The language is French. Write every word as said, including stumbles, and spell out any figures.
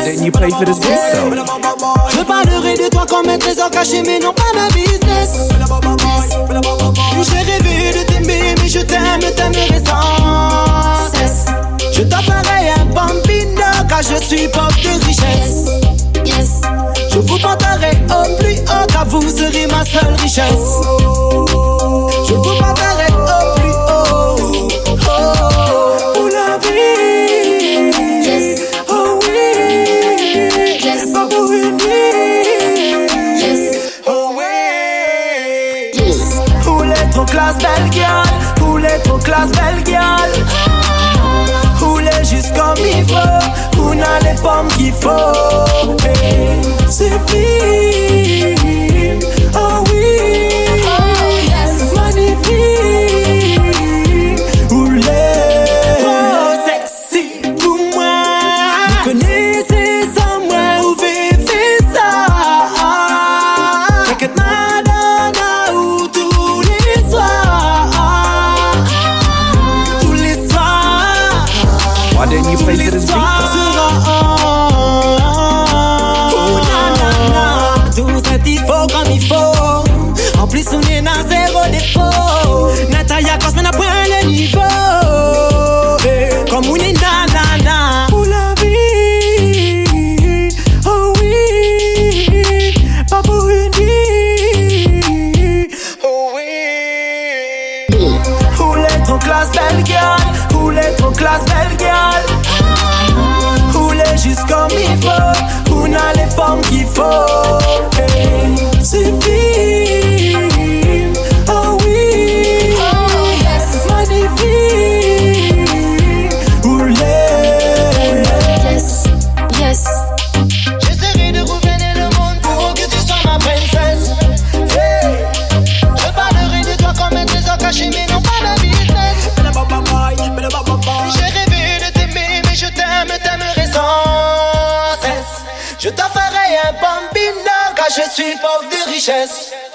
didn't you pay for the system? Je parlerai de toi comme un trésor caché, mais non pas ma business. J'ai rêvé de t'aimer, mais je t'aime, t'aimerai sans cesse. Je t'offrirai un bambino, car je suis pauvre de richesse. Yes. Je vous porterai au plus haut, car vous serez ma seule richesse. Je vous porterai au plus haut. Oh, pour la vie. Yes. Oh oui. Yes. Pas pour une nuit. Yes. Oh oui. Yes. Pour les trop classe belle girl. Pour les trop classe belle girl. Rouler juste comme il faut. On a les formes qu'il faut. Hey. Sublime. Oh oui. Oh yes. Magnifique. Rouler. Oh sexy pour moi. Vous connaissez ça, moi. Vous vivez ça. T'inquiète madonna ou tous les soirs. Tous les soirs. Why didn't you pay for the system? Comme il faut. En plus on est dans zéro défaut. Natalia Cosme n'a point le niveau. Hey. Comme on est nanana. Pour la vie. Oh oui. Pas pour une vie. Oh oui. Roulez trop classe belle girl. Roulez trop classe belle girl. Roulez juste comme il faut. On a les formes qu'il faut. Hey. Sublime, oh oui, oh yes, magnifique, rouler, yes, yes. J'essaierai de gouverner le monde pour que tu sois ma princesse. Hey. Je parlerai de toi comme un trésor caché, mais non pas ma business. J'ai rêvé de t'aimer, mais je t'aime, t'aimerai sans cesse. Je t'offrirai un bambino, car je suis pauvre de richesse.